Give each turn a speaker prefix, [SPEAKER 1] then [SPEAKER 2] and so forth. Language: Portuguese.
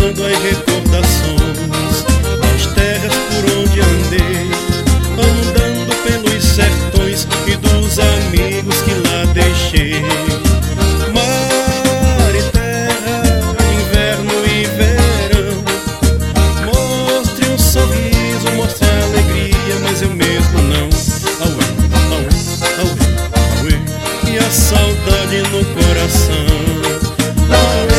[SPEAKER 1] voltando às recordações das terras por onde andei, andando pelos sertões e dos amigos que lá deixei. Mar e terra, inverno e verão, mostre um sorriso, mostre a alegria, mas eu mesmo não. Auê, auê, auê, auê, e a saudade no coração. Auê,